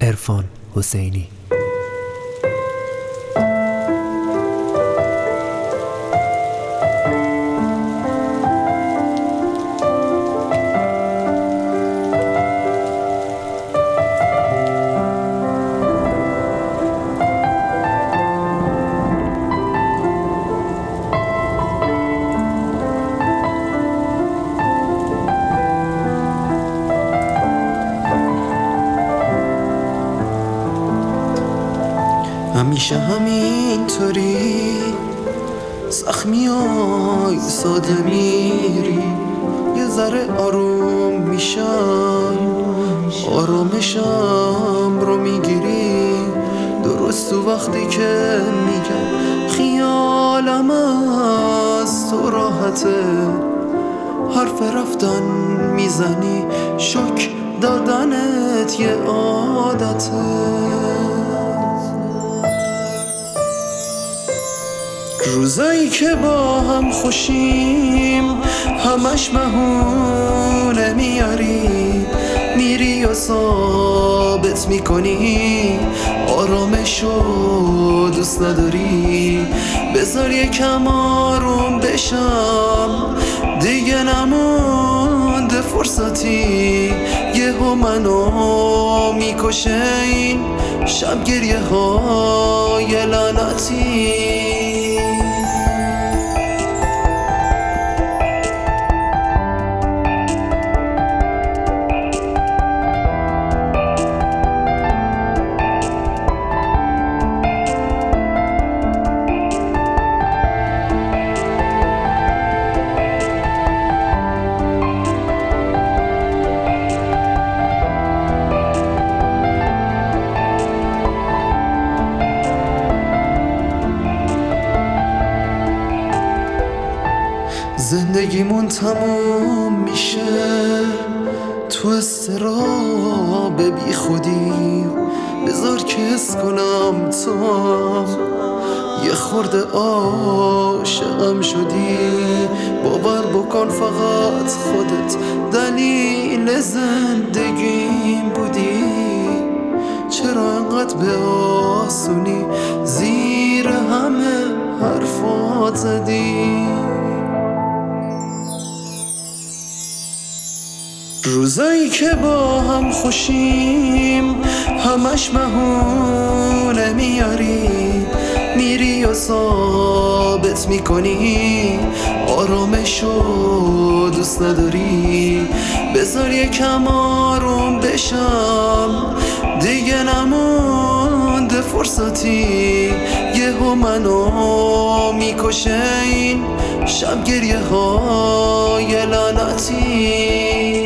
عرفان حسینی. همیشه همینطوری زخمیای ساده میری، یه ذره آروم میشم، آرامشم رو میگیری. درست تو وقتی که میگم خیالم از تو راحته، حرف رفتن میزنی، شک دادنت یه عادته. روزایی که با هم خوشیم همش بهونه میاری، میری و ثابت میکنی آرامشو دوست نداری. بذار یکم آروم بشم، دیگه نمونده فرصتی، یهو منو میکشه این شب گریه های لعنتی. زندگیمون تموم میشه تو استراب بی خودی، بذار که حس کنم تو یه خورده عاشقم شدی. باور بکن فقط خودت دلیل زندگیم بودی، چرا انقدر به آسونی زیر همه حرفات زدی. روزایی که با هم خوشیم همش بهونه میاری، میری و ثابت میکنی آرامشو دوست نداری. بذار یکم آروم بشم، دیگه نمونده فرصتی، یهو منو میکشه این شب گریه های لعنتی.